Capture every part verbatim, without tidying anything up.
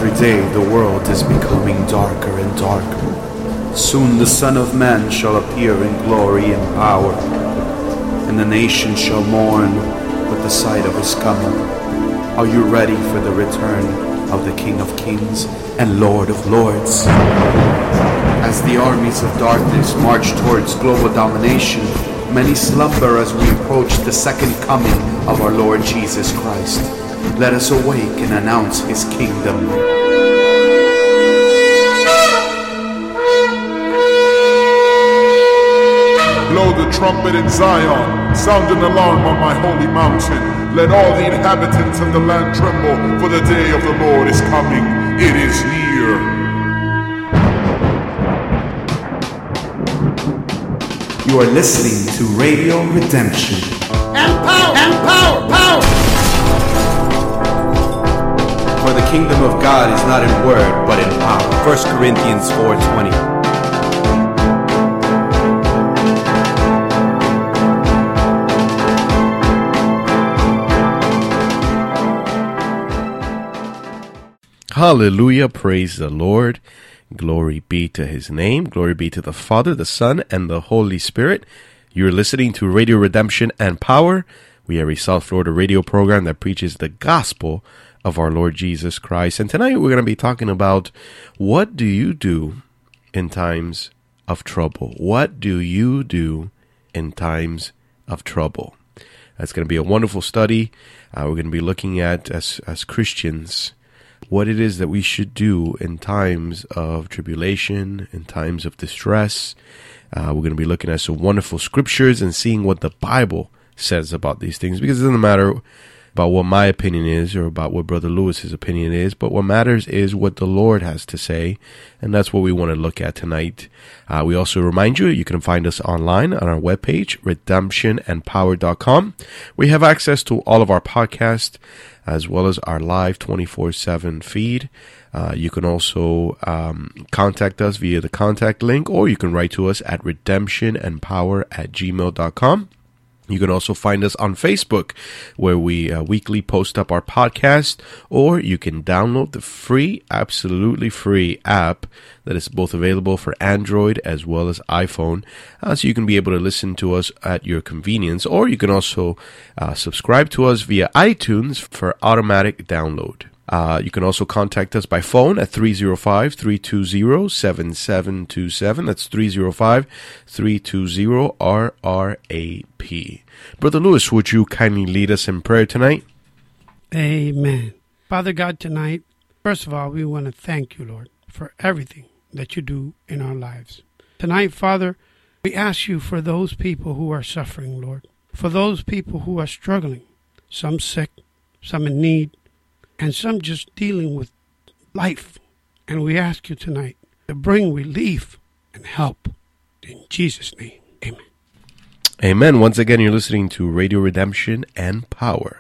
every day the world is becoming darker and darker. Soon the Son of Man shall appear in glory and power, and the nations shall mourn with the sight of his coming. Are you ready for the return of the King of Kings and Lord of Lords? As the armies of darkness march towards global domination, many slumber as we approach the second coming of our Lord Jesus Christ. Let us awake and announce his kingdom. Blow the trumpet in Zion, sound an alarm on my holy mountain. Let all the inhabitants of the land tremble, for the day of the Lord is coming. It is near. You are listening to Radio Redemption. And power! And power! Power! For the kingdom of God is not in word, but in power. First Corinthians four twenty. Hallelujah, praise the Lord. Glory be to his name. Glory be to the Father, the Son, and the Holy Spirit. You're listening to Radio Redemption and Power. We are a South Florida radio program that preaches the gospel of our Lord Jesus Christ. And tonight we're going to be talking about, what do you do in times of trouble? What do you do in times of trouble? That's going to be a wonderful study. Uh, we're going to be looking at, as as Christians, what it is that we should do in times of tribulation, in times of distress. Uh, we're going to be looking at some wonderful scriptures and seeing what the Bible says about these things, because it doesn't matter about what my opinion is or about what Brother Lewis's opinion is, but what matters is what the Lord has to say, and that's what we want to look at tonight. Uh, we also remind you, you can find us online on our webpage, redemption and power dot com. We have access to all of our podcasts, as well as our live twenty-four seven feed. Uh, you can also um, contact us via the contact link, or you can write to us at redemption and power at gmail dot com. You can also find us on Facebook, where we uh, weekly post up our podcast, or you can download the free, absolutely free app that is both available for Android as well as iPhone, uh, so you can be able to listen to us at your convenience, or you can also uh, subscribe to us via iTunes for automatic download. Uh, you can also contact us by phone at three oh five, three two zero, seven seven two seven. That's three oh five, three two zero, R R A P. Brother Lewis, would you kindly lead us in prayer tonight? Amen. Father God, tonight, first of all, we want to thank you, Lord, for everything that you do in our lives. Tonight, Father, we ask you for those people who are suffering, Lord, for those people who are struggling, some sick, some in need, and some just dealing with life. And we ask you tonight to bring relief and help. In Jesus' name, amen. Amen. Once again, you're listening to Radio Redemption and Power.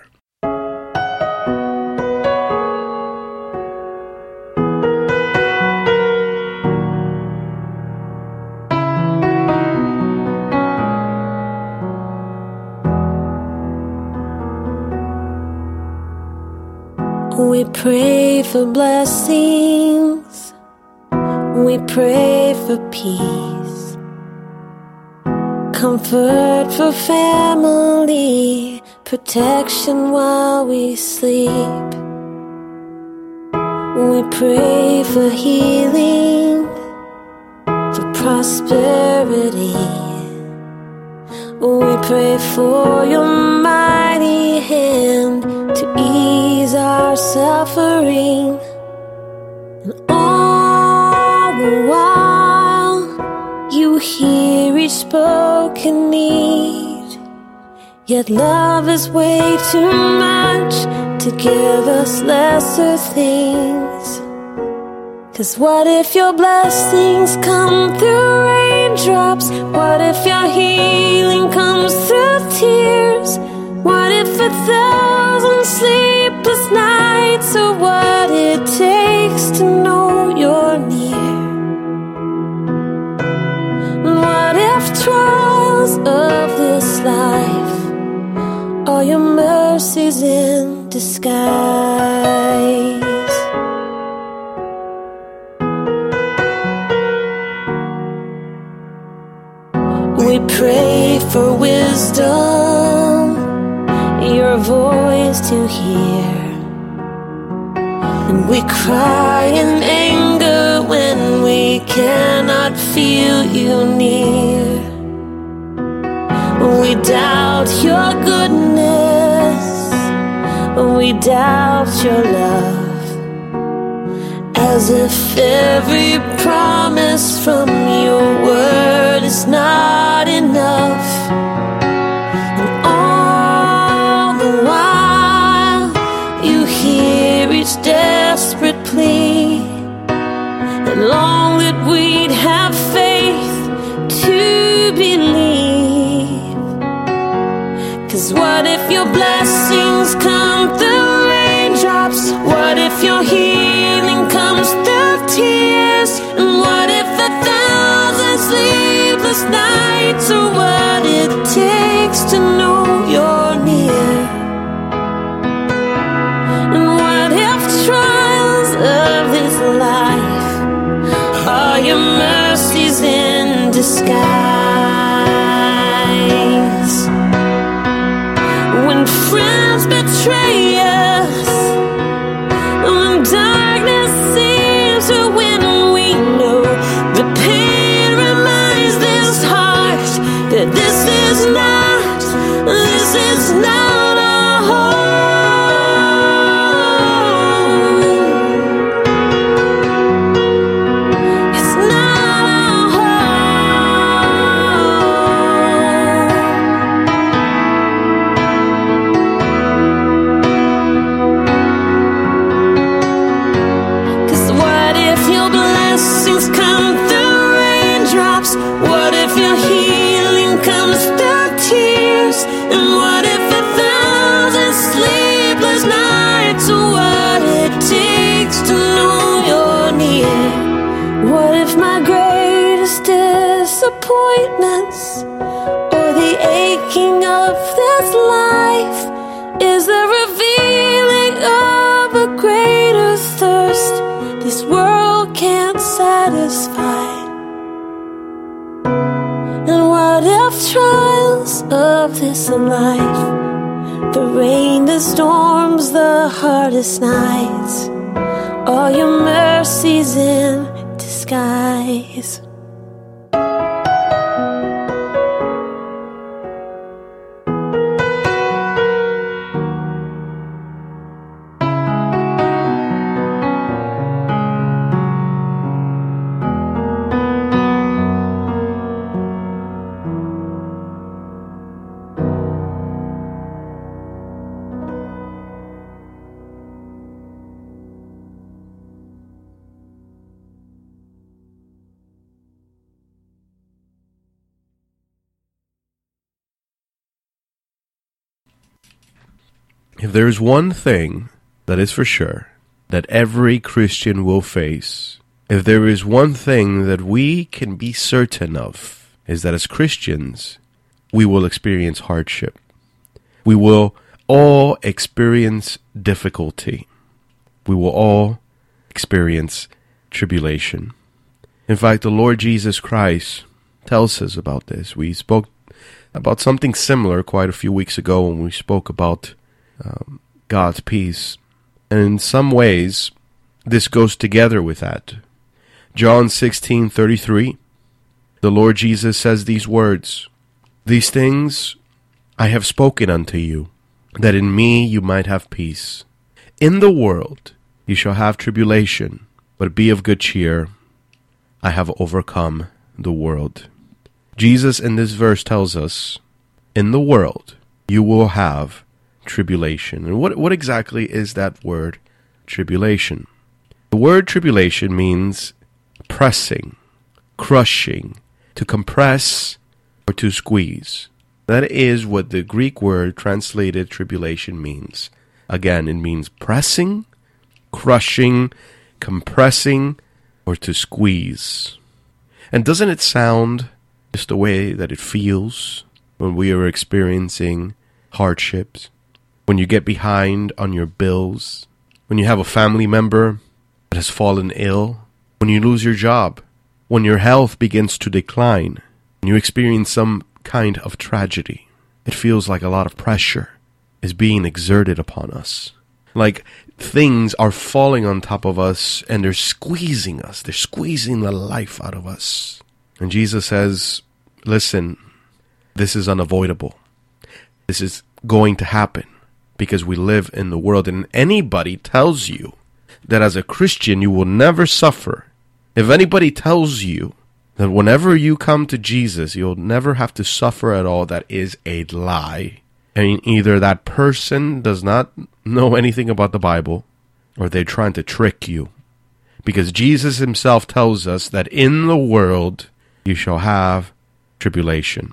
We pray for blessings, we pray for peace, comfort for family, protection while we sleep. We pray for healing, for prosperity. We pray for your mighty hand to ease our suffering. And all the while, you hear each spoken need. Yet love is way too much to give us lesser things. 'Cause what if your blessings come through raindrops? What if your healing comes through tears? What if a thousand sleepless nights are what it takes to know you're near? What if trials of this life are your mercies in disguise? for wisdom, your voice to hear. And we cry in anger when we cannot feel you near. We doubt your goodness, we doubt your love, as if every promise from your word is not enough. And all the while you hear each desperate plea, and long that we'd have faith to believe. 'Cause what if your blessings come through raindrops? What if your healing comes through tears? And what if a thousand sleepless nights are what it takes to know you're near? And what if trials of this life are your mercies in disguise? When friends betray us, when darkness seems to win, we know the pain reminds this heart that this is not, this is not our home. It's not our home. 'Cause what if your blessings come through raindrops? What if your healing comes through tears? And what if a thousand sleepless nights are what it takes to know you're near? What if my greatest disappointments or the aching of this life is the revealing of a greater thirst this world can't satisfy? And what if trials of this life, the rain, the storms, the hardest nights, are your mercies in disguise? If there's one thing that is for sure that every Christian will face, if there is one thing that we can be certain of, is that as Christians, we will experience hardship. We will all experience difficulty. We will all experience tribulation. In fact, the Lord Jesus Christ tells us about this. We spoke about something similar quite a few weeks ago when we spoke about um, God's peace. And in some ways, this goes together with that. John sixteen thirty-three, the Lord Jesus says these words, "These things I have spoken unto you, that in me you might have peace. In the world you shall have tribulation, but be of good cheer. I have overcome the world." Jesus in this verse tells us, in the world you will have tribulation. And what, what exactly is that word, tribulation? The word tribulation means pressing, crushing, to compress, or to squeeze. That is what the Greek word translated tribulation means. Again, it means pressing, crushing, compressing, or to squeeze. And doesn't it sound just the way that it feels when we are experiencing hardships? When you get behind on your bills, when you have a family member that has fallen ill, when you lose your job, when your health begins to decline, when you experience some kind of tragedy. It feels like a lot of pressure is being exerted upon us. Like things are falling on top of us and they're squeezing us. They're squeezing the life out of us. And Jesus says, listen, this is unavoidable. This is going to happen because we live in the world. And anybody tells you that as a Christian you will never suffer, if anybody tells you that whenever you come to Jesus you'll never have to suffer at all, that is a lie. I mean, either that person does not know anything about the Bible, or they're trying to trick you. Because Jesus himself tells us that in the world you shall have tribulation.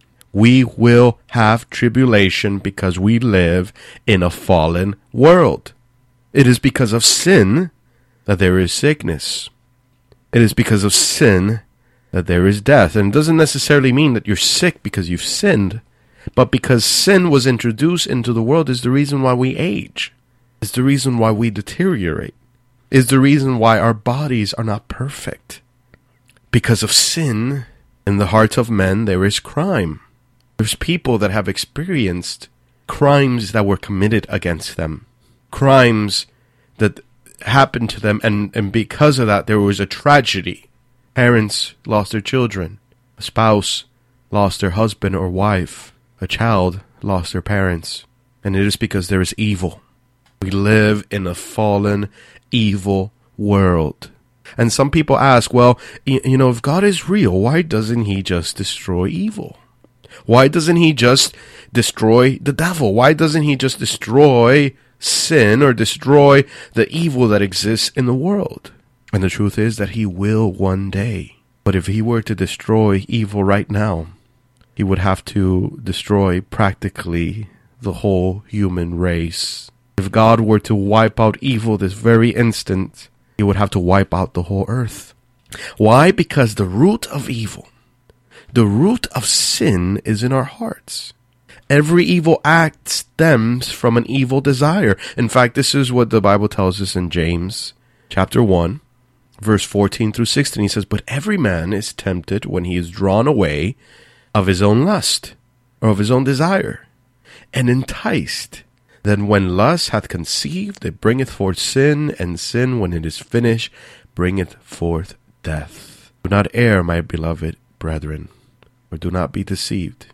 We will have tribulation because we live in a fallen world. It is because of sin that there is sickness. It is because of sin that there is death. And it doesn't necessarily mean that you're sick because you've sinned, but because sin was introduced into the world is the reason why we age. Is the reason why we deteriorate. Is the reason why our bodies are not perfect. Because of sin, in the hearts of men, there is crime. There's people that have experienced crimes that were committed against them. Crimes that happened to them, and, and because of that, there was a tragedy. Parents lost their children. A spouse lost their husband or wife. A child lost their parents. And it is because there is evil. We live in a fallen, evil world. And some people ask, well, you know, if God is real, why doesn't he just destroy evil? Why doesn't he just destroy the devil? Why doesn't he just destroy sin or destroy the evil that exists in the world? And the truth is that he will one day. But if he were to destroy evil right now, he would have to destroy practically the whole human race. If God were to wipe out evil this very instant, he would have to wipe out the whole earth. Why? Because the root of evil, the root of sin is in our hearts. Every evil act stems from an evil desire. In fact, this is what the Bible tells us in James chapter one, verse fourteen through sixteen. He says, but every man is tempted when he is drawn away of his own lust, or of his own desire, and enticed. Then when lust hath conceived, it bringeth forth sin, and sin, when it is finished, bringeth forth death. Do not err, my beloved brethren, or do not be deceived.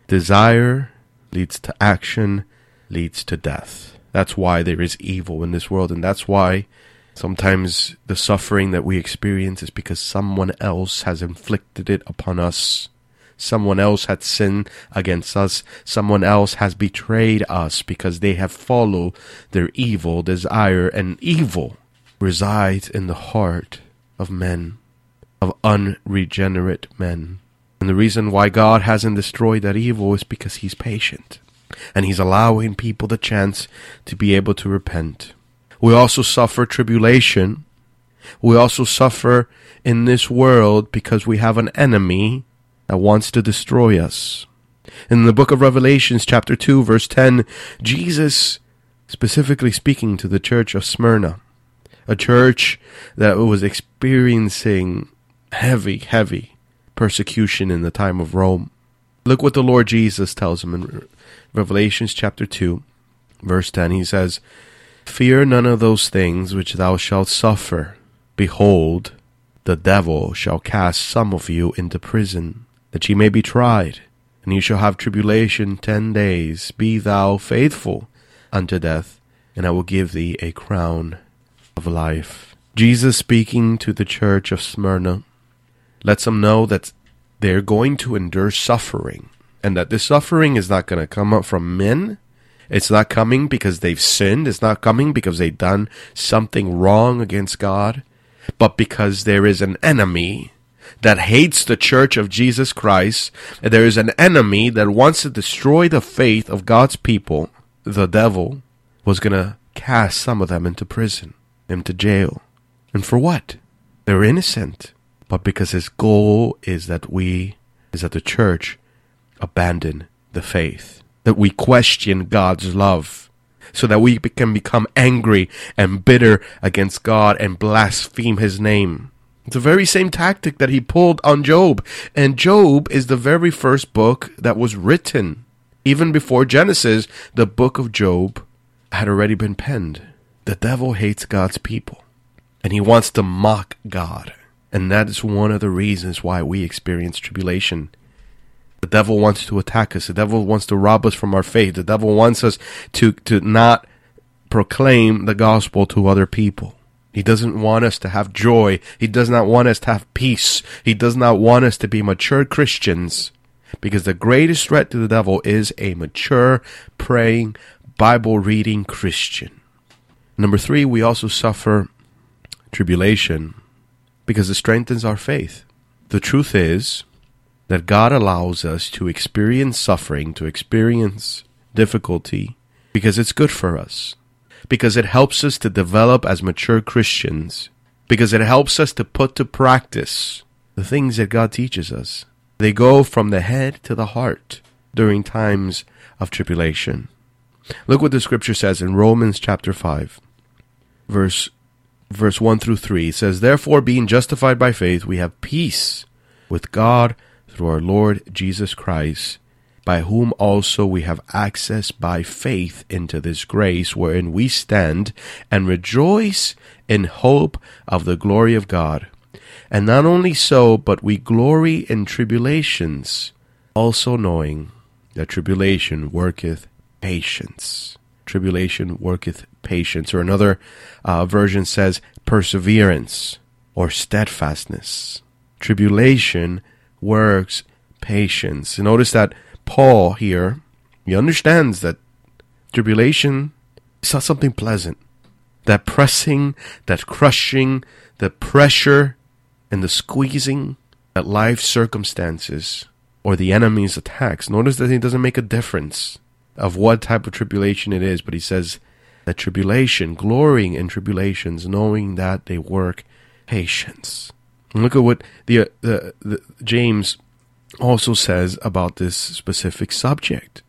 Desire leads to action, leads to death. That's why there is evil in this world, and that's why sometimes the suffering that we experience is because someone else has inflicted it upon us. Someone else had sinned against us. Someone else has betrayed us because they have followed their evil desire. And evil resides in the heart of men, of unregenerate men. And the reason why God hasn't destroyed that evil is because he's patient. And he's allowing people the chance to be able to repent. We also suffer tribulation. We also suffer in this world because we have an enemy that wants to destroy us. In the book of Revelations, chapter two, verse ten, Jesus, specifically speaking to the church of Smyrna, a church that was experiencing heavy, heavy persecution in the time of Rome. Look what the Lord Jesus tells him in Revelations chapter two, verse ten. He says, fear none of those things which thou shalt suffer. Behold, the devil shall cast some of you into prison, that ye may be tried, and ye shall have tribulation ten days. Be thou faithful unto death, and I will give thee a crown of life. Jesus, speaking to the church of Smyrna, lets them know that they're going to endure suffering, and that this suffering is not going to come up from men. It's not coming because they've sinned. It's not coming because they've done something wrong against God, but because there is an enemy that hates the church of Jesus Christ. There is an enemy that wants to destroy the faith of God's people. The devil was going to cast some of them into prison, into jail. And for what? They're innocent. But because his goal is that we, is that the church abandon the faith. That we question God's love. So that we can become angry and bitter against God and blaspheme his name. It's the very same tactic that he pulled on Job. And Job is the very first book that was written. Even before Genesis, the book of Job had already been penned. The devil hates God's people, and he wants to mock God. And that is one of the reasons why we experience tribulation. The devil wants to attack us. The devil wants to rob us from our faith. The devil wants us to, to not proclaim the gospel to other people. He doesn't want us to have joy. He does not want us to have peace. He does not want us to be mature Christians, because the greatest threat to the devil is a mature, praying, Bible-reading Christian. Number three, we also suffer tribulation because it strengthens our faith. The truth is that God allows us to experience suffering, to experience difficulty, because it's good for us. Because it helps us to develop as mature Christians. Because it helps us to put to practice the things that God teaches us. They go from the head to the heart during times of tribulation. Look what the scripture says in Romans chapter five, verse, verse one through three. It says, "Therefore, being justified by faith, we have peace with God through our Lord Jesus Christ, by whom also we have access by faith into this grace wherein we stand and rejoice in hope of the glory of God. And not only so, but we glory in tribulations, also knowing that tribulation worketh patience." Tribulation worketh patience. Or another uh, version says perseverance or steadfastness. Tribulation works patience. Notice that Paul here, he understands that tribulation is not something pleasant. That pressing, that crushing, the pressure and the squeezing that life circumstances or the enemy's attacks. Notice that he doesn't make a difference of what type of tribulation it is, but he says that tribulation, glorying in tribulations, knowing that they work patience. And look at what the, uh, the, the James also says about this specific subject.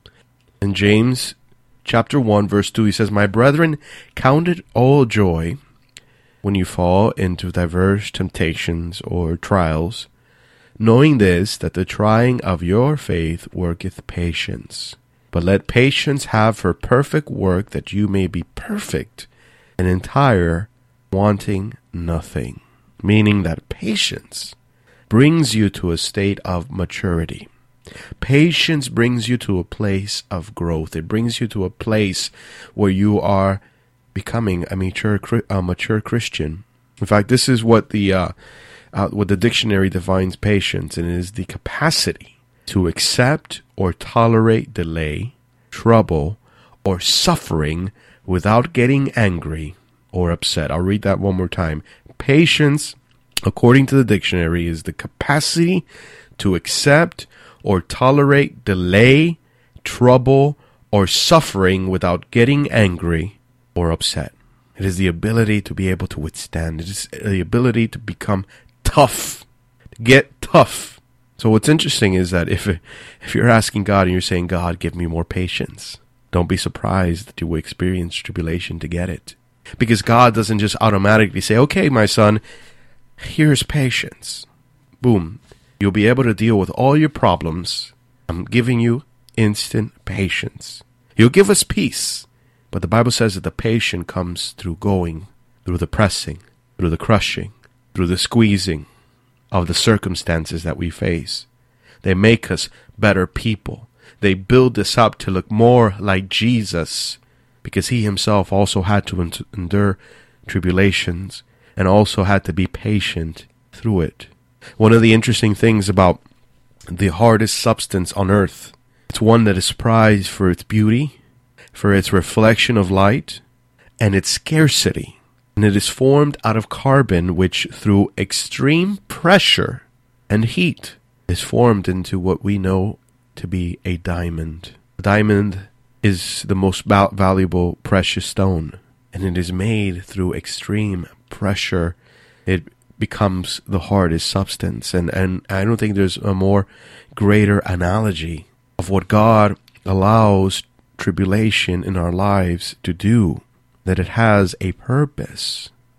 In James chapter one, verse two, he says, "My brethren, count it all joy when you fall into diverse temptations or trials, knowing this, that the trying of your faith worketh patience. But let patience have her perfect work, that you may be perfect and entire, wanting nothing." Meaning that patience brings you to a state of maturity. Patience brings you to a place of growth. It brings you to a place where you are becoming a mature, a mature Christian. In fact, this is what the uh, uh, what the dictionary defines patience, and it is the capacity to accept or tolerate delay, trouble, or suffering without getting angry or upset. I'll read that one more time. Patience, according to the dictionary, is the capacity to accept or tolerate delay, trouble, or suffering without getting angry or upset. It is the ability to be able to withstand. It is the ability to become tough, to get tough. So what's interesting is that if if you're asking God and you're saying, "God, give me more patience," don't be surprised that you will experience tribulation to get it. Because God doesn't just automatically say, "Okay, my son, here's patience." Boom. You'll be able to deal with all your problems. I'm giving you instant patience. He'll give us peace. But the Bible says that the patience comes through going, through the pressing, through the crushing, through the squeezing of the circumstances that we face. They make us better people. They build us up to look more like Jesus, because he himself also had to endure tribulations and also had to be patient through it. One of the interesting things about the hardest substance on earth, it's one that is prized for its beauty, for its reflection of light, and its scarcity. And it is formed out of carbon, which through extreme pressure and heat is formed into what we know to be a diamond. A diamond is the most val- valuable precious stone, and it is made through extreme pressure. It becomes the hardest substance, and, and I don't think there's a more greater analogy of what God allows tribulation in our lives to do, that it has a purpose.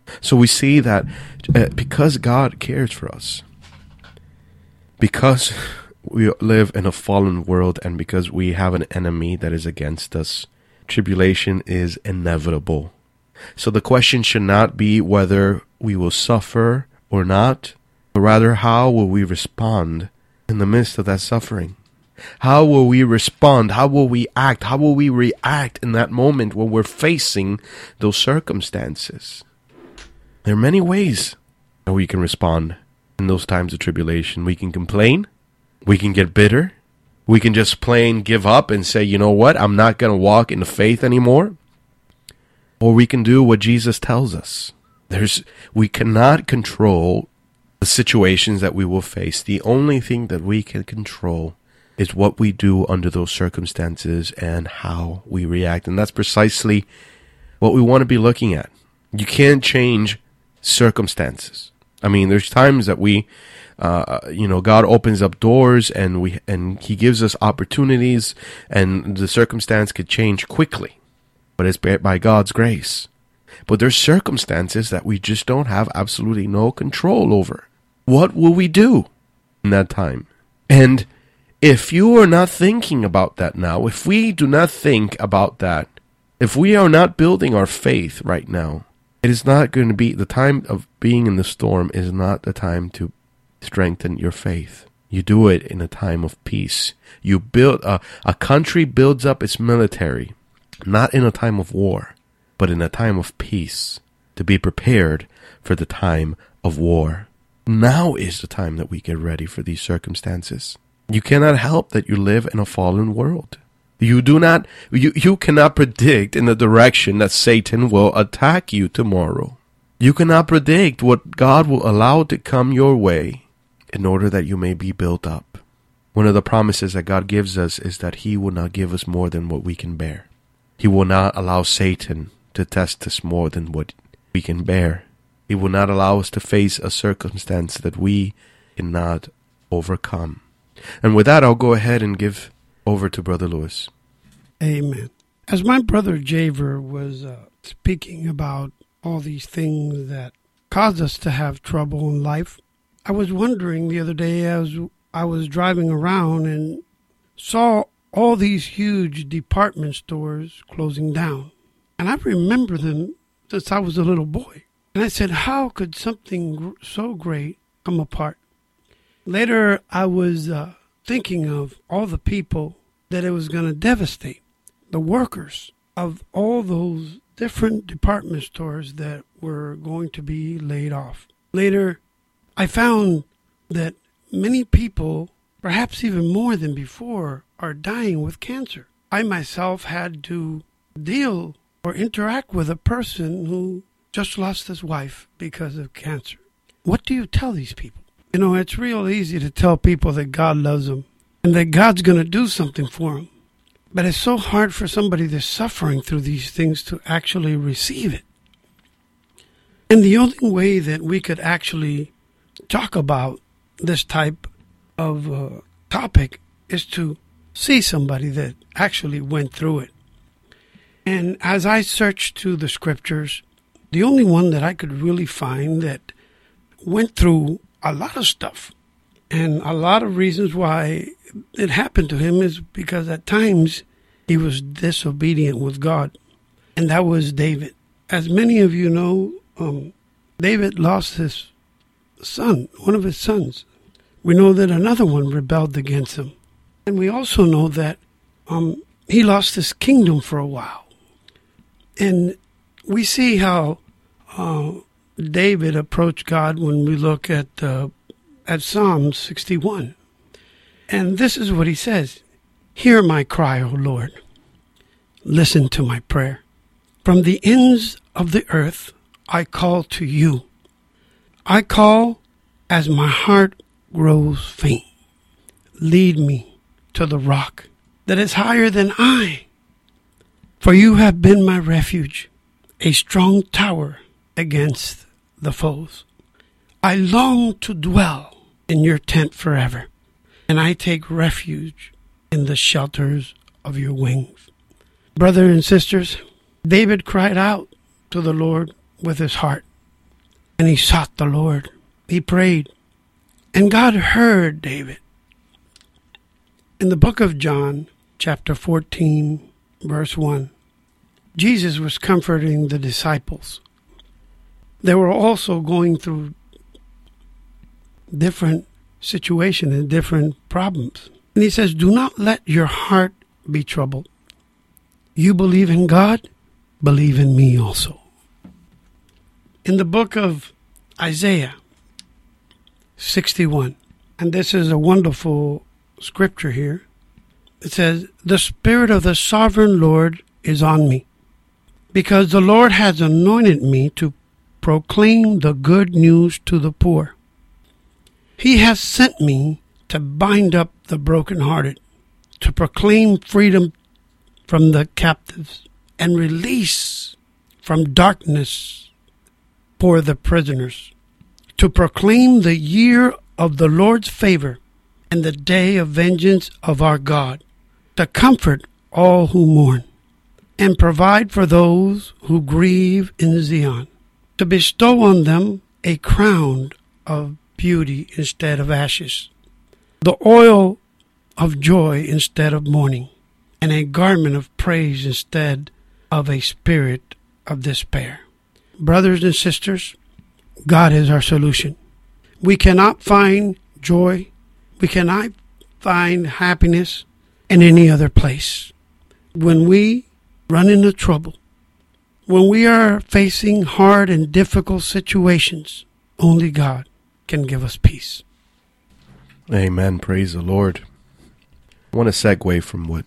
So we see that uh, because God cares for us, because we live in a fallen world, and because we have an enemy that is against us, tribulation is inevitable. So the question should not be whether we will suffer or not, but rather how will we respond in the midst of that suffering? How will we respond? How will we act? How will we react in that moment when we're facing those circumstances? There are many ways that we can respond in those times of tribulation. We can complain. We can get bitter. We can just plain give up and say, you know what, I'm not going to walk in the faith anymore. Or we can do what Jesus tells us. There's, we cannot control the situations that we will face. The only thing that we can control is what we do under those circumstances and how we react. And that's precisely what we want to be looking at. You can't change circumstances. I mean, there's times that we, uh, you know, God opens up doors and we and He gives us opportunities, and the circumstance could change quickly. But it's by God's grace. But there's circumstances that we just don't have absolutely no control over. What will we do in that time? And if you are not thinking about that now, if we do not think about that, if we are not building our faith right now, it is not going to be, the time of being in the storm is not the time to strengthen your faith. You do it in a time of peace. You build, a, a country builds up its military, not in a time of war, but in a time of peace, to be prepared for the time of war. Now is the time that we get ready for these circumstances. You cannot help that you live in a fallen world. You do not, you, you cannot predict in the direction that Satan will attack you tomorrow. You cannot predict what God will allow to come your way in order that you may be built up. One of the promises that God gives us is that He will not give us more than what we can bear. He will not allow Satan to test us more than what we can bear. He will not allow us to face a circumstance that we cannot overcome. And with that, I'll go ahead and give over to Brother Lewis. Amen. As my brother Javer was uh, speaking about all these things that cause us to have trouble in life, I was wondering the other day as I was driving around and saw all these huge department stores closing down. And I remember them since I was a little boy. And I said, how could something so great come apart? Later, I was uh, thinking of all the people that it was going to devastate, the workers of all those different department stores that were going to be laid off. Later, I found that many people, perhaps even more than before, are dying with cancer. I myself had to deal or interact with a person who just lost his wife because of cancer. What do you tell these people? You know, it's real easy to tell people that God loves them and that God's going to do something for them. But it's so hard for somebody that's suffering through these things to actually receive it. And the only way that we could actually talk about this type of uh, topic is to see somebody that actually went through it. And as I searched through the scriptures, the only one that I could really find that went through a lot of stuff and a lot of reasons why it happened to him is because at times he was disobedient with God. And that was David. As many of you know, um, David lost his son, one of his sons. We know that another one rebelled against him. And we also know that um, he lost his kingdom for a while. And we see how uh, David approached God when we look at uh, at Psalm sixty-one. And this is what he says. Hear my cry, O Lord. Listen to my prayer. From the ends of the earth I call to you. I call as my heart grows faint. Lead me to the rock that is higher than I. For you have been my refuge, a strong tower against the foes. I long to dwell in your tent forever, and I take refuge in the shelters of your wings. Brothers and sisters, David cried out to the Lord with his heart. and he sought the Lord. He prayed, and God heard David. In the book of John, chapter fourteen, verse one, Jesus was comforting the disciples. They were also going through different situations and different problems. And he says, do not let your heart be troubled. You believe in God, believe in me also. In the book of Isaiah sixty-one, and this is a wonderful scripture here. It says, the Spirit of the Sovereign Lord is on me, because the Lord has anointed me to proclaim the good news to the poor. He has sent me to bind up the brokenhearted, to proclaim freedom from the captives, and release from darkness for the prisoners, to proclaim the year of the Lord's favor and the day of vengeance of our God, to comfort all who mourn, and provide for those who grieve in Zion, to bestow on them a crown of beauty instead of ashes, the oil of joy instead of mourning, and a garment of praise instead of a spirit of despair. Brothers and sisters, God is our solution. We cannot find joy, we cannot find happiness in any other place. When we run into trouble, when we are facing hard and difficult situations, only God can give us peace. Amen. Praise the Lord. I want to segue from what,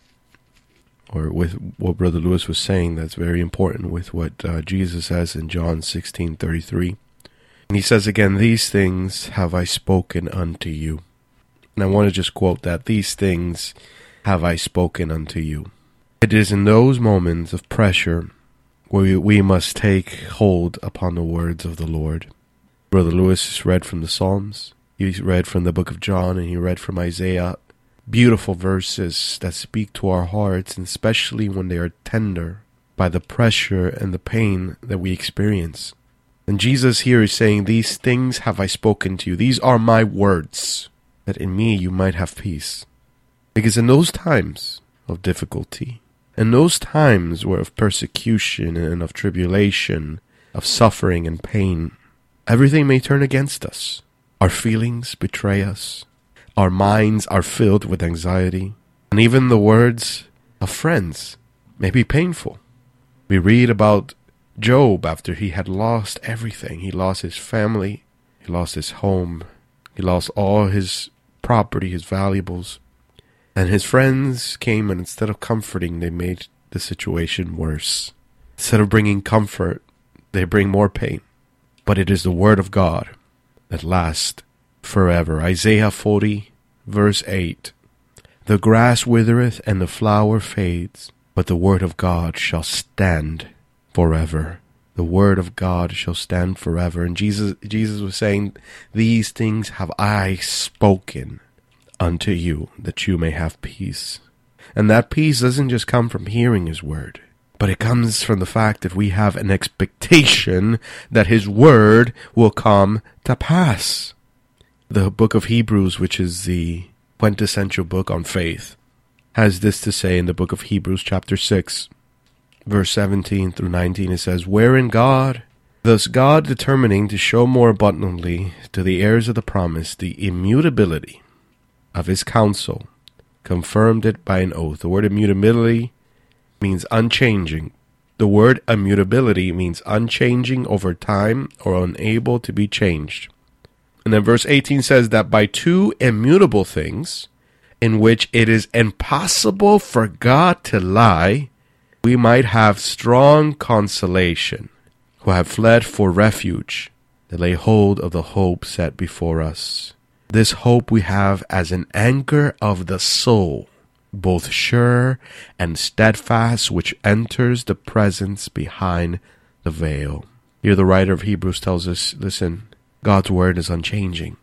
or with what Brother Lewis was saying. That's very important with what uh, Jesus says in John sixteen thirty-three. And he says again, these things have I spoken unto you. And I want to just quote that. These things have I spoken unto you. It is in those moments of pressure where we, we must take hold upon the words of the Lord. Brother Lewis read from the Psalms. He read from the book of John, and he read from Isaiah. Beautiful verses that speak to our hearts, and especially when they are tender by the pressure and the pain that we experience. And Jesus here is saying, these things have I spoken to you. These are my words, that in me you might have peace. Because in those times of difficulty, in those times where of persecution and of tribulation, of suffering and pain, everything may turn against us. Our feelings betray us. Our minds are filled with anxiety. And even the words of friends may be painful. We read about Job after he had lost everything. He lost his family. He lost his home. He lost all his property, his valuables. And his friends came, and instead of comforting, they made the situation worse. Instead of bringing comfort, they bring more pain. But it is the word of God that lasts forever. Isaiah forty, verse eight. The grass withereth and the flower fades, but the word of God shall stand forever. The word of God shall stand forever. And Jesus, Jesus was saying, these things have I spoken unto you, that you may have peace. And that peace doesn't just come from hearing his word, but it comes from the fact that we have an expectation that his word will come to pass. The book of Hebrews, which is the quintessential book on faith, has this to say in the book of Hebrews chapter six, verse seventeen through nineteen. It says, wherein God, thus God determining to show more abundantly to the heirs of the promise the immutability of his counsel, confirmed it by an oath. The word immutability means unchanging. The word immutability means unchanging over time or unable to be changed. And then verse eighteen says that by two immutable things, in which it is impossible for God to lie, we might have strong consolation, who have fled for refuge, that lay hold of the hope set before us. This hope we have as an anchor of the soul, both sure and steadfast, which enters the presence behind the veil. Here the writer of Hebrews tells us, listen, God's word is unchanging.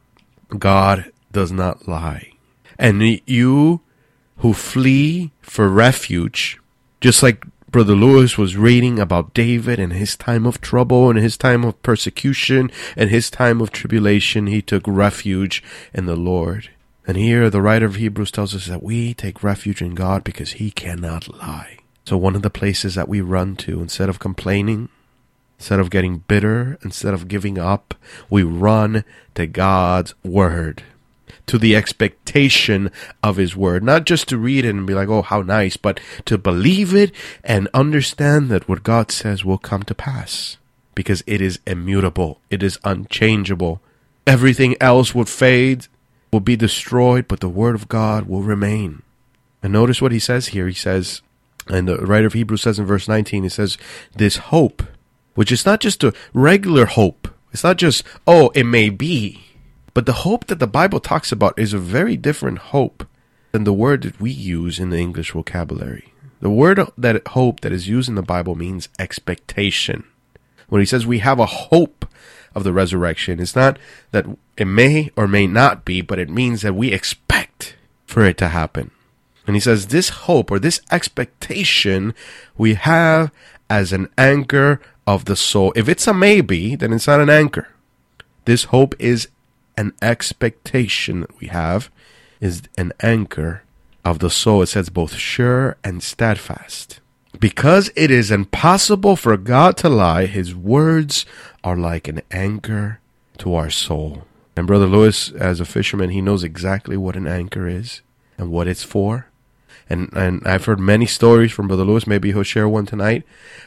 God does not lie. And you who flee for refuge, just like Brother Lewis was reading about David and his time of trouble and his time of persecution and his time of tribulation. He took refuge in the Lord. And here the writer of Hebrews tells us that we take refuge in God because he cannot lie. So one of the places that we run to, instead of complaining, instead of getting bitter, instead of giving up, we run to God's word, to the expectation of his word. Not just to read it and be like, oh, how nice, but to believe it and understand that what God says will come to pass. Because it is immutable. It is unchangeable. Everything else will fade, will be destroyed, but the word of God will remain. And notice what he says here. He says, and the writer of Hebrews says in verse nineteen, he says, this hope, which is not just a regular hope. It's not just, oh, it may be. But the hope that the Bible talks about is a very different hope than the word that we use in the English vocabulary. The word that hope that is used in the Bible means expectation. When he says we have a hope of the resurrection, it's not that it may or may not be, but it means that we expect for it to happen. And he says this hope or this expectation we have as an anchor of the soul. If it's a maybe, then it's not an anchor. This hope is an expectation that we have, is an anchor of the soul. It says both sure and steadfast. Because it is impossible for God to lie, his words are like an anchor to our soul. And Brother Lewis, as a fisherman, he knows exactly what an anchor is and what it's for. And and I've heard many stories from Brother Lewis, maybe he'll share one tonight,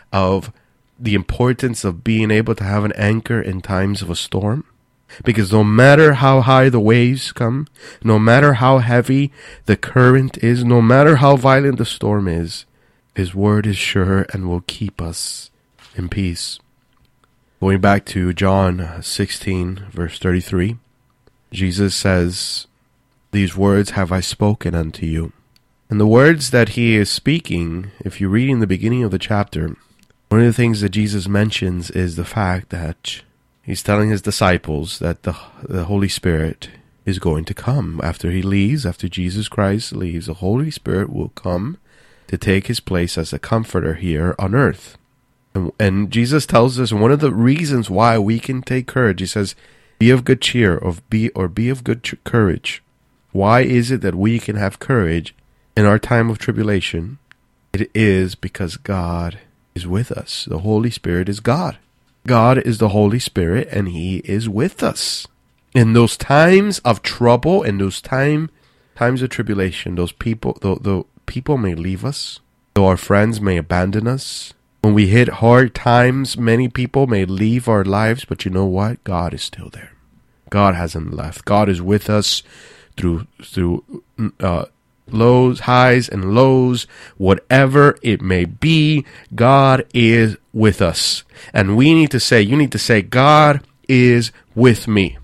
of the importance of being able to have an anchor in times of a storm. Because no matter how high the waves come, no matter how heavy the current is, no matter how violent the storm is, his word is sure and will keep us in peace. Going back to John sixteen, verse thirty-three, Jesus says, these words have I spoken unto you. And the words that he is speaking, if you read in the beginning of the chapter, one of the things that Jesus mentions is the fact that he's telling his disciples that the, the Holy Spirit is going to come. After he leaves, after Jesus Christ leaves, the Holy Spirit will come to take his place as a comforter here on earth. And, and Jesus tells us one of the reasons why we can take courage. He says, be of good cheer, of be or be of good ch- courage. Why is it that we can have courage in our time of tribulation? It is because God is with us. The Holy Spirit is God. God is the Holy Spirit, and he is with us. In those times of trouble, in those time times of tribulation, those people, the, the people may leave us, though our friends may abandon us. When we hit hard times, many people may leave our lives, but you know what? God is still there. God hasn't left. God is with us through through uh, lows, highs, and lows, whatever it may be. God is with us, and we need to say, you need to say, God is with me.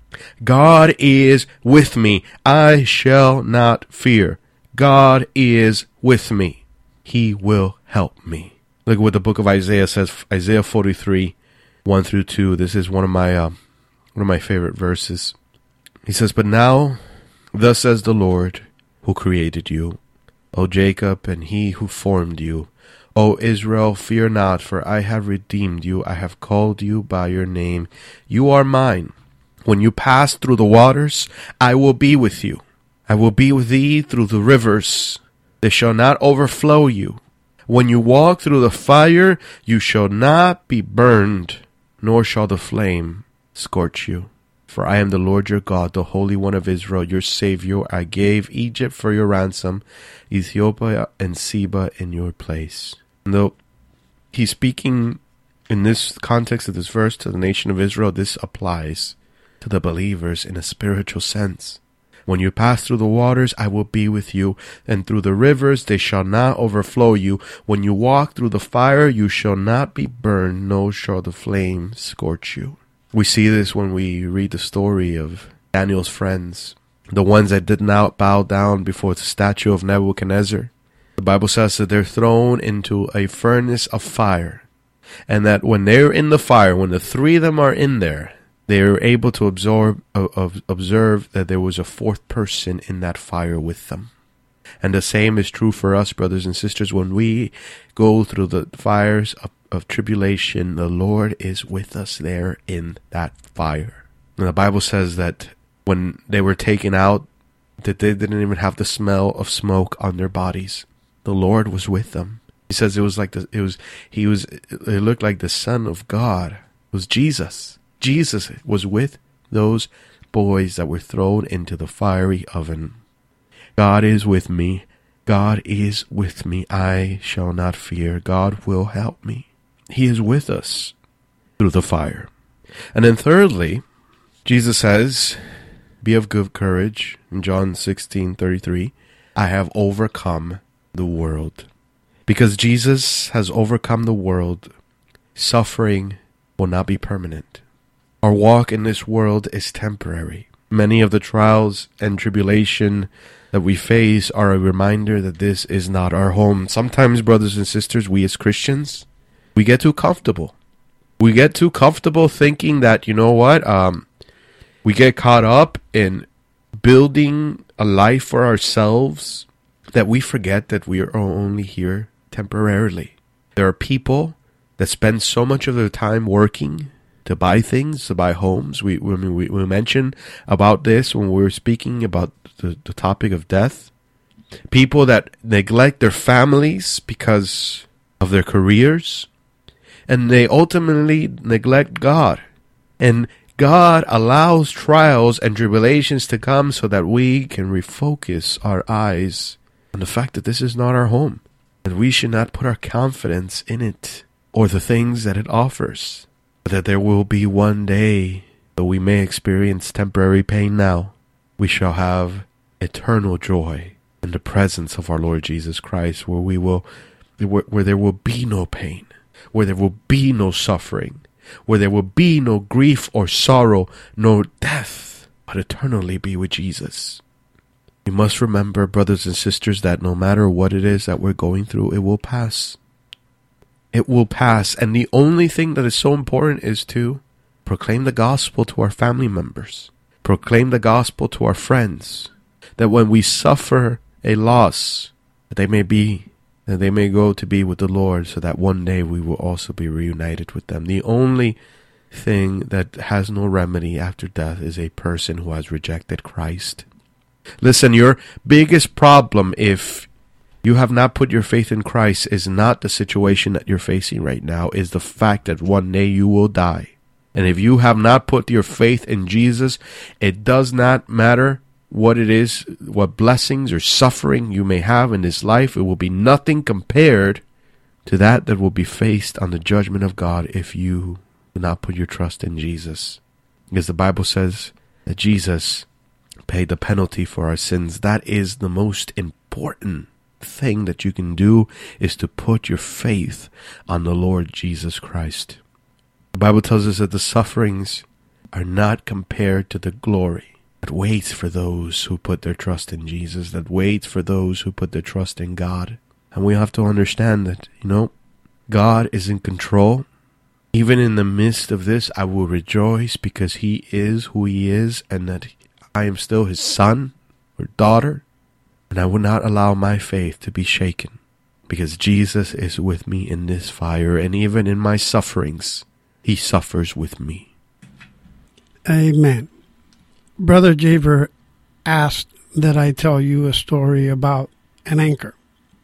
God is with me. I shall not fear. God is with me. He will help me. Look what the book of Isaiah says. Isaiah forty-three, one through two. This is one of my uh, one of my favorite verses. He says, but now, thus says the Lord, who created you, O Jacob, and he who formed you, O Israel, fear not, for I have redeemed you. I have called you by your name. You are mine. When you pass through the waters, I will be with you. I will be with thee through the rivers. They shall not overflow you. When you walk through the fire, you shall not be burned, nor shall the flame scorch you. For I am the Lord your God, the Holy One of Israel, your Savior. I gave Egypt for your ransom, Ethiopia and Seba in your place. And though he's speaking in this context of this verse to the nation of Israel, this applies to the believers in a spiritual sense. When you pass through the waters, I will be with you, and through the rivers they shall not overflow you. When you walk through the fire, you shall not be burned, nor shall the flame scorch you. We see this when we read the story of Daniel's friends, the ones that did not bow down before the statue of Nebuchadnezzar. The Bible says that they're thrown into a furnace of fire, and that when they're in the fire, when the three of them are in there, they are able to absorb, uh, observe that there was a fourth person in that fire with them. And the same is true for us, brothers and sisters. When we go through the fires of, of tribulation, the Lord is with us there in that fire. And the Bible says that when they were taken out, that they didn't even have the smell of smoke on their bodies. The Lord was with them. He says it was like the, it was, he was, it looked like the Son of God. It was Jesus. Jesus was with those boys that were thrown into the fiery oven. God is with me. God is with me. I shall not fear. God will help me. He is with us through the fire. And then thirdly, Jesus says, be of good courage. In John sixteen thirty-three, I have overcome the world. Because Jesus has overcome the world, suffering will not be permanent. Our walk in this world is temporary. Many of the trials and tribulation that we face are a reminder that this is not our home. Sometimes, brothers and sisters, we as Christians, we get too comfortable. We get too comfortable thinking that, you know what, um, we get caught up in building a life for ourselves that we forget that we are only here temporarily. There are people that spend so much of their time working to buy things, to buy homes. We we, we, we mentioned about this when we were speaking about the, the topic of death. People that neglect their families because of their careers, and they ultimately neglect God. And God allows trials and tribulations to come so that we can refocus our eyes on the fact that this is not our home, and we should not put our confidence in it or the things that it offers. That there will be one day, though we may experience temporary pain now, we shall have eternal joy in the presence of our Lord Jesus Christ, where we will, where, where there will be no pain, where there will be no suffering, where there will be no grief or sorrow, no death, but eternally be with Jesus. We must remember, brothers and sisters, that no matter what it is that we're going through, it will pass. It will pass, and the only thing that is so important is to proclaim the gospel to our family members, proclaim the gospel to our friends, that when we suffer a loss, that they may be, that they may go to be with the Lord, so that one day we will also be reunited with them. The only thing that has no remedy after death is a person who has rejected Christ. Listen, your biggest problem, if you have not put your faith in Christ, is not the situation that you're facing right now, is the fact that one day you will die. And if you have not put your faith in Jesus, it does not matter what it is, what blessings or suffering you may have in this life. It will be nothing compared to that that will be faced on the judgment of God if you do not put your trust in Jesus. Because the Bible says that Jesus paid the penalty for our sins. That is the most important thing that you can do, is to put your faith on the Lord Jesus Christ. The Bible tells us that the sufferings are not compared to the glory that waits for those who put their trust in Jesus, that waits for those who put their trust in God. And we have to understand that, you know, God is in control. Even in the midst of this, I will rejoice because He is who He is, and that I am still His son or daughter. And I will not allow my faith to be shaken, because Jesus is with me in this fire, and even in my sufferings, He suffers with me. Amen. Brother Javer asked that I tell you a story about an anchor.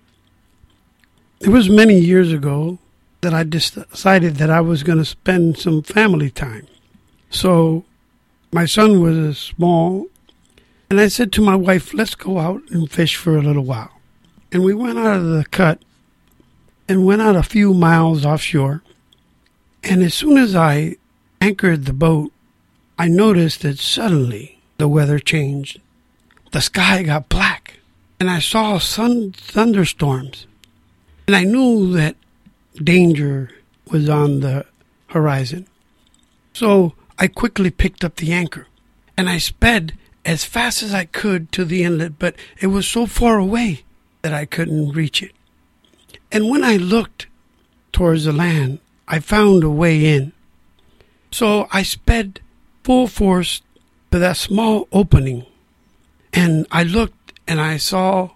It was many years ago that I decided that I was going to spend some family time. So my son was small, and I said to my wife, let's go out and fish for a little while. And we went out of the cut and went out a few miles offshore. And as soon as I anchored the boat, I noticed that suddenly the weather changed. The sky got black, and I saw sun thunderstorms. And I knew that danger was on the horizon. So I quickly picked up the anchor, and I sped as fast as I could to the inlet, but it was so far away that I couldn't reach it. And when I looked towards the land, I found a way in. So I sped full force to that small opening, and I looked and I saw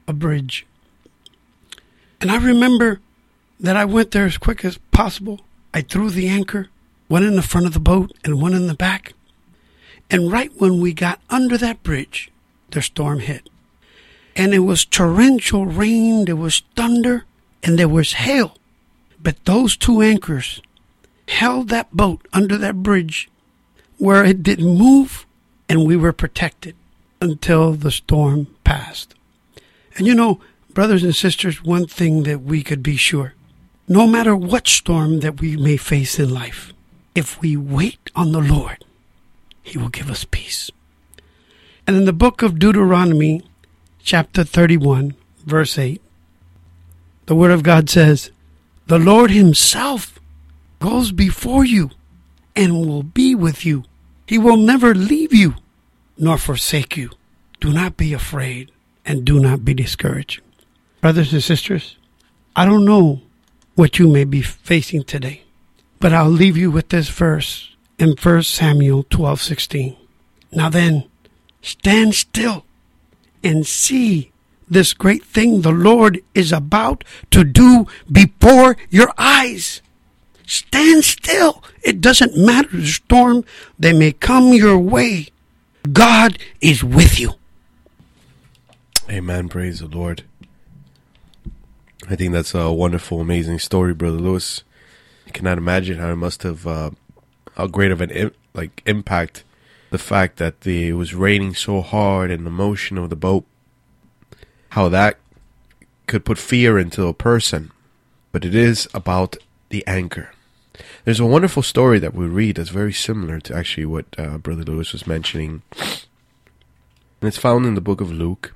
a bridge. And I remember that I went there as quick as possible. I threw the anchor, one in the front of the boat and one in the back. And right when we got under that bridge, the storm hit. And it was torrential rain, there was thunder, and there was hail. But those two anchors held that boat under that bridge where it didn't move, and we were protected until the storm passed. And you know, brothers and sisters, one thing that we could be sure, no matter what storm that we may face in life, if we wait on the Lord, He will give us peace. And in the book of Deuteronomy, chapter thirty-one, verse eight, the Word of God says, "The Lord Himself goes before you and will be with you. He will never leave you nor forsake you. Do not be afraid and do not be discouraged." Brothers and sisters, I don't know what you may be facing today, but I'll leave you with this verse in First Samuel twelve sixteen. "Now then, stand still and see this great thing the Lord is about to do before your eyes." Stand still. It doesn't matter the storm that may come your way. God is with you. Amen. Praise the Lord. I think that's a wonderful, amazing story, Brother Lewis. I cannot imagine how it must have, uh, how great of an im- like impact the fact that the, it was raining so hard and the motion of the boat, how that could put fear into a person. But it is about the anchor. There's a wonderful story that we read that's very similar to actually what uh, Brother Lewis was mentioning. And it's found in the book of Luke.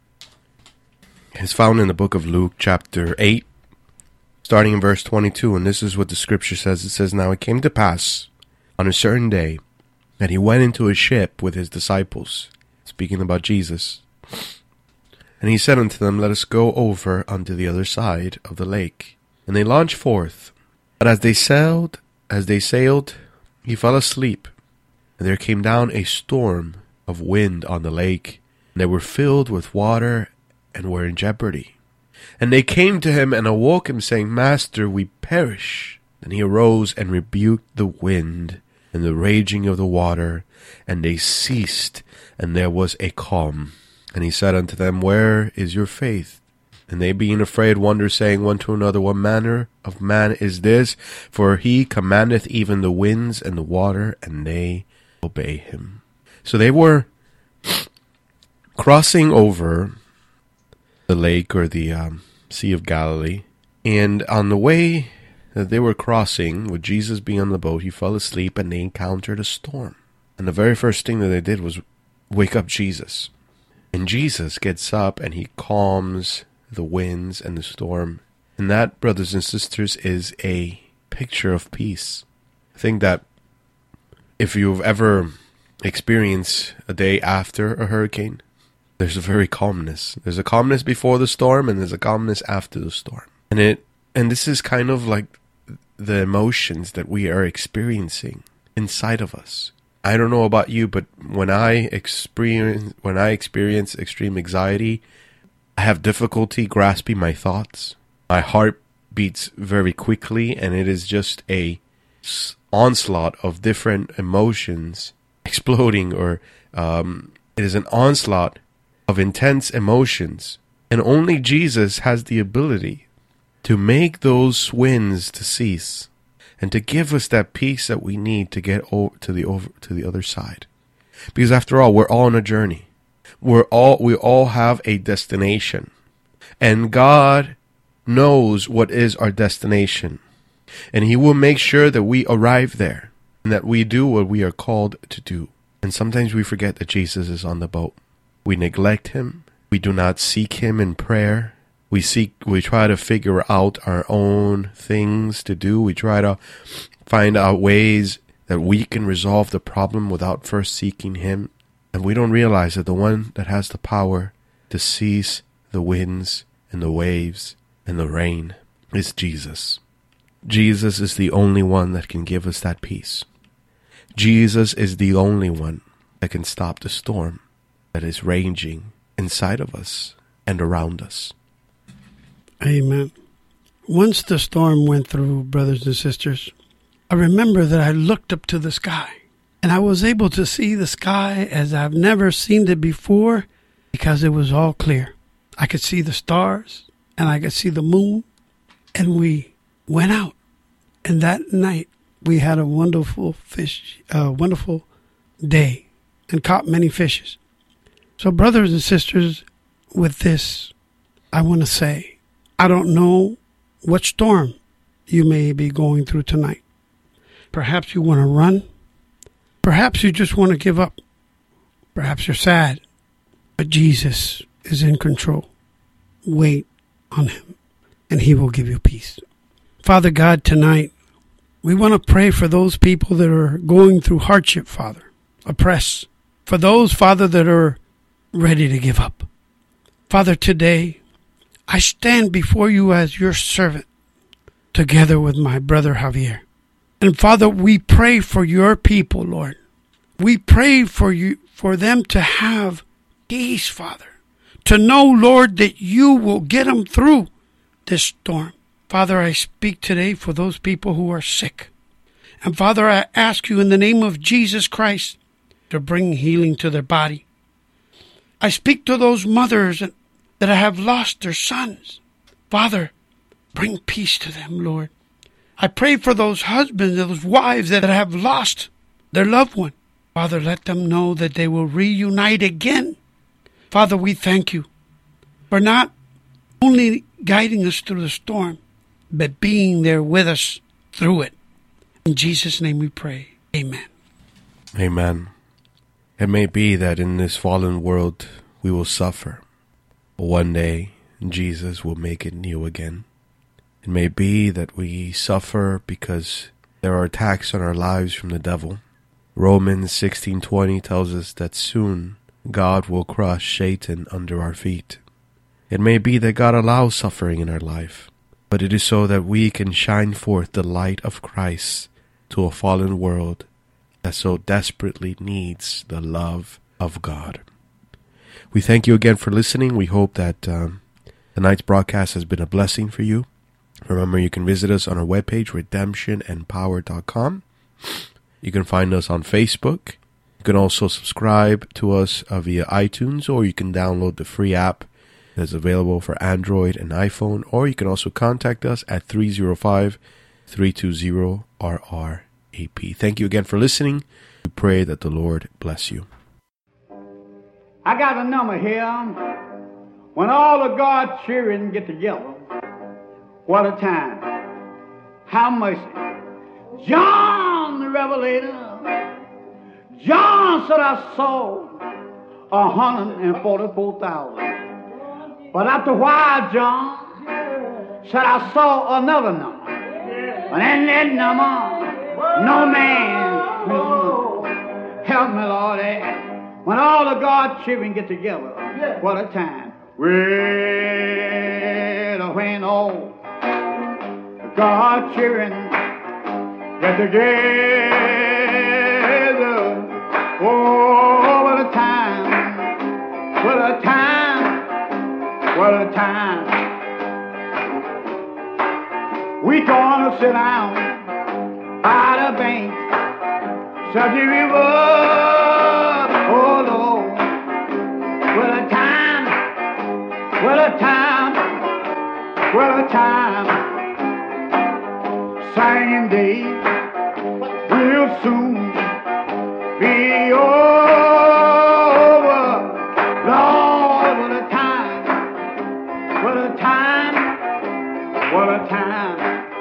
It's found in the book of Luke, chapter eight, starting in verse twenty-two. And this is what the scripture says. It says, "Now it came to pass on a certain day that he went into a ship with his disciples," speaking about Jesus. "And he said unto them, Let us go over unto the other side of the lake. And they launched forth. But as they sailed, as they sailed, he fell asleep. And there came down a storm of wind on the lake, and they were filled with water and were in jeopardy. And they came to him and awoke him, saying, Master, we perish. And he arose and rebuked the wind and the raging of the water, and they ceased, and there was a calm. And he said unto them, Where is your faith? And they being afraid wondered, saying one to another, What manner of man is this? For he commandeth even the winds and the water, and they obey him." So they were crossing over the lake or the um, Sea of Galilee. And on the way that they were crossing, with Jesus being on the boat, he fell asleep and they encountered a storm. And the very first thing that they did was wake up Jesus. And Jesus gets up and he calms the winds and the storm. And that, brothers and sisters, is a picture of peace. I think that if you've ever experienced a day after a hurricane, there's a very calmness. There's a calmness before the storm and there's a calmness after the storm. And it and this is kind of like the emotions that we are experiencing inside of us. I don't know about you, but when I experience when I experience extreme anxiety, I have difficulty grasping my thoughts. My heart beats very quickly, and it is just a onslaught of different emotions exploding, or um, it is an onslaught of intense emotions. And only Jesus has the ability to make those winds to cease and to give us that peace that we need to get over to the over to the other side. Because after all, we're all on a journey. We're all we all have a destination. And God knows what is our destination. And He will make sure that we arrive there and that we do what we are called to do. And sometimes we forget that Jesus is on the boat. We neglect Him. We do not seek Him in prayer. We seek, we try to figure out our own things to do. We try to find out ways that we can resolve the problem without first seeking Him. And we don't realize that the one that has the power to cease the winds and the waves and the rain is Jesus. Jesus is the only one that can give us that peace. Jesus is the only one that can stop the storm that is raging inside of us. and around us. Amen. Once the storm went through, brothers and sisters, I remember that I looked up to the sky, and I was able to see the sky as I've never seen it before because it was all clear. I could see the stars, and I could see the moon, and we went out. And that night, we had a wonderful fish, uh, wonderful day, and caught many fishes. So, brothers and sisters, with this, I want to say, I don't know what storm you may be going through tonight. Perhaps you want to run. Perhaps you just want to give up. Perhaps you're sad. But Jesus is in control. Wait on him, and he will give you peace. Father God, tonight, we want to pray for those people that are going through hardship, Father, oppressed. For those, Father, that are ready to give up. Father, today, I stand before you as your servant, together with my brother Javier. And Father, we pray for your people, Lord. We pray for you, for them to have peace, Father. To know, Lord, that you will get them through this storm. Father, I speak today for those people who are sick. And Father, I ask you in the name of Jesus Christ to bring healing to their body. I speak to those mothers that have lost their sons. Father, bring peace to them, Lord. I pray for those husbands and those wives that have lost their loved one. Father, let them know that they will reunite again. Father, we thank you for not only guiding us through the storm, but being there with us through it. In Jesus' name we pray. Amen. Amen. It may be that in this fallen world we will suffer, but one day Jesus will make it new again. It may be that we suffer because there are attacks on our lives from the devil. Romans sixteen twenty tells us that soon God will crush Satan under our feet. It may be that God allows suffering in our life, but it is so that we can shine forth the light of Christ to a fallen world that so desperately needs the love of God. We thank you again for listening. We hope that um, tonight's broadcast has been a blessing for you. Remember, you can visit us on our webpage, redemption and power dot com. You can find us on Facebook. You can also subscribe to us uh, via iTunes, or you can download the free app that's available for Android and iPhone, or you can also contact us at three oh five, three two zero, R R A P. Thank you again for listening. We pray that the Lord bless you. I got a number here. When all of God's children get together, what a time. How much? John the Revelator. John said, I saw a hundred and forty-four thousand. But after a while, John said, I saw another number. And in that number, no man will help me, Lord. When all of God's children get together, what a time. Well, when all God's children get together, oh, what a time, what a time, what a time. We gonna sit down by the bank, such a river, oh Lord, what a time, what a time, what a time. Singing day will soon be over. Lord, what a time, what a time, what a time.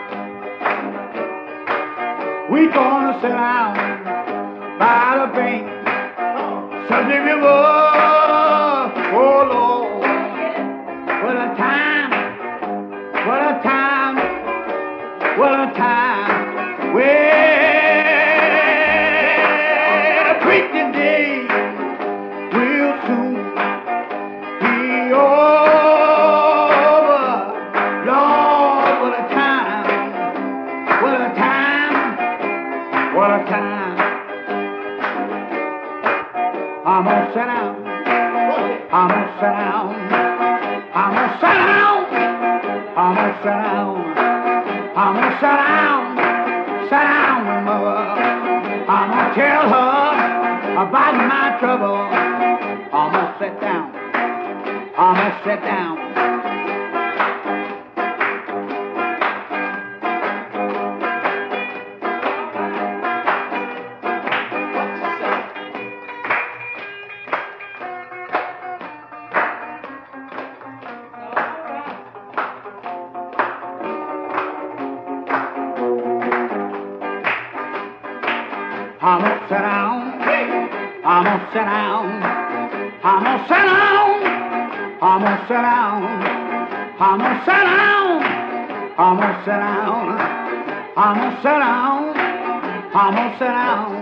We gonna sit down by the bank, such a river, oh Lord, what a time, what a time, what a time. Well, the preaching day will soon be over. Lord, what a time, what a time, what a time. I'm gonna sit down, I'm gonna sit down I'm gonna sit down. I'm gonna sit down. I'm gonna sit down. Sit down with mother. I'm gonna tell her about my trouble. I'm gonna sit down. I'm gonna sit down. I'm gonna sit down. I'm gonna sit down. I'm gonna sit down. I'm gonna sit down. I'm gonna sit down. I'm gonna sit down. I'm gonna sit down. I'm gonna sit down.